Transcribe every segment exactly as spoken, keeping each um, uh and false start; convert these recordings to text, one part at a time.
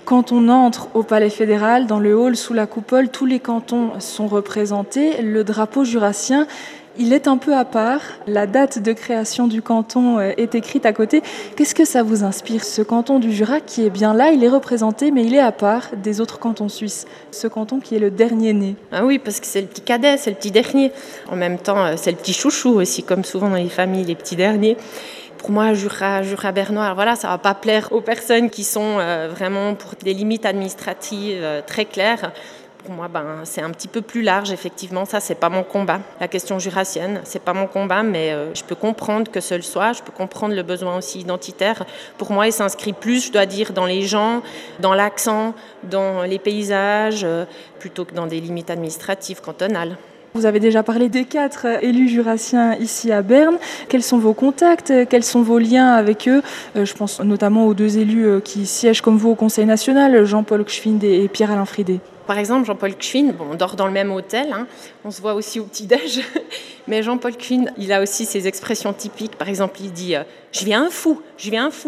Quand on entre au Palais fédéral, dans le hall, sous la coupole, tous les cantons sont représentés. Le drapeau jurassien, il est un peu à part. La date de création du canton est écrite à côté. Qu'est-ce que ça vous inspire, ce canton du Jura qui est bien là, il est représenté, mais il est à part des autres cantons suisses. Ce canton qui est le dernier né. Ah oui, parce que c'est le petit cadet, c'est le petit dernier. En même temps, c'est le petit chouchou aussi, comme souvent dans les familles, les petits derniers. Pour moi, Jura, Jura bernois, voilà, ça ne va pas plaire aux personnes qui sont euh, vraiment pour des limites administratives euh, très claires. Pour moi, ben, c'est un petit peu plus large, effectivement. Ça, c'est pas mon combat. La question jurassienne, c'est pas mon combat, mais euh, je peux comprendre que ce le soit. Je peux comprendre le besoin aussi identitaire. Pour moi, il s'inscrit plus, je dois dire, dans les gens, dans l'accent, dans les paysages, euh, plutôt que dans des limites administratives cantonales. Vous avez déjà parlé des quatre élus jurassiens ici à Berne. Quels sont vos contacts? Quels sont vos liens avec eux? Je pense notamment aux deux élus qui siègent comme vous au Conseil national, Jean-Paul Gschwind et Pierre-Alain Fridet. Par exemple, Jean-Paul Gschwind, bon, on dort dans le même hôtel, hein, on se voit aussi au petit-déj, mais Jean-Paul Gschwind, il a aussi ses expressions typiques. Par exemple, il dit euh, « je viens un fou, je viens un fou ».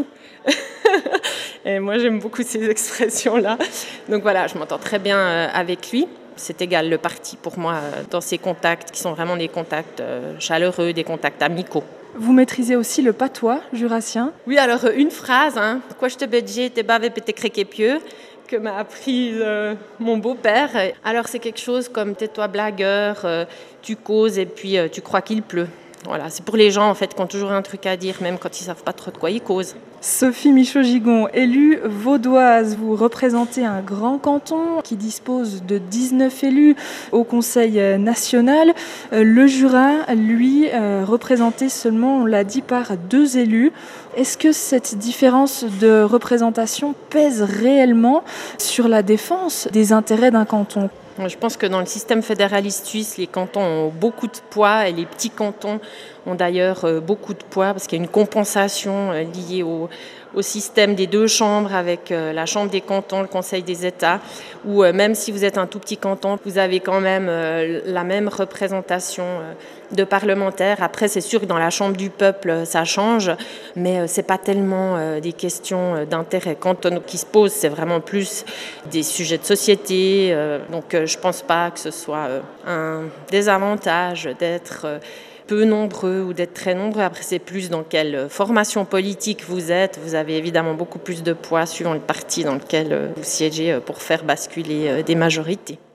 Et moi, j'aime beaucoup ces expressions-là. Donc voilà, je m'entends très bien avec lui. C'est égal le parti pour moi dans ces contacts qui sont vraiment des contacts chaleureux, des contacts amicaux. Vous maîtrisez aussi le patois jurassien? Oui, alors une phrase, hein, « Quoi je te bédier, t'es bavé, t'es créqué pieux », que m'a appris euh, mon beau-père. Alors c'est quelque chose comme « tais-toi blagueur, euh, tu causes et puis euh, tu crois qu'il pleut ». Voilà, c'est pour les gens en fait qui ont toujours un truc à dire, même quand ils ne savent pas trop de quoi ils causent. Sophie Michaud-Gigon, élue vaudoise, vous représentez un grand canton qui dispose de dix-neuf élus au Conseil national. Le Jura, lui, représenté seulement, on l'a dit, par deux élus. Est-ce que cette différence de représentation pèse réellement sur la défense des intérêts d'un canton ? Je pense que dans le système fédéraliste suisse, les cantons ont beaucoup de poids et les petits cantons ont d'ailleurs beaucoup de poids parce qu'il y a une compensation liée au, au système des deux chambres avec la Chambre des cantons, le Conseil des États, où même si vous êtes un tout petit canton, vous avez quand même la même représentation de parlementaires. Après, c'est sûr que dans la Chambre du peuple, ça change, mais ce n'est pas tellement des questions d'intérêt cantonaux qui se posent, c'est vraiment plus des sujets de société. Donc, je ne pense pas que ce soit un désavantage d'être peu nombreux ou d'être très nombreux. Après, c'est plus dans quelle formation politique vous êtes. Vous avez évidemment beaucoup plus de poids suivant le parti dans lequel vous siégez pour faire basculer des majorités.